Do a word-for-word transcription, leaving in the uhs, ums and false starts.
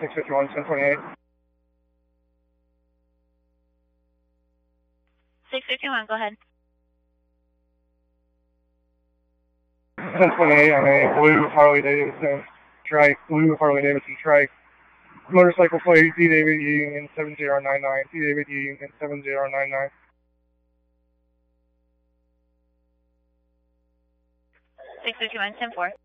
six fifty-one, ten twenty-eight. six fifty-one, go ahead. ten twenty-eight on a blue Harley Davidson trike, blue Harley Davidson trike. Motorcycle plate D David Union seven zero nine nine, D David Union seven zero nine nine. six fifty-one, ten four.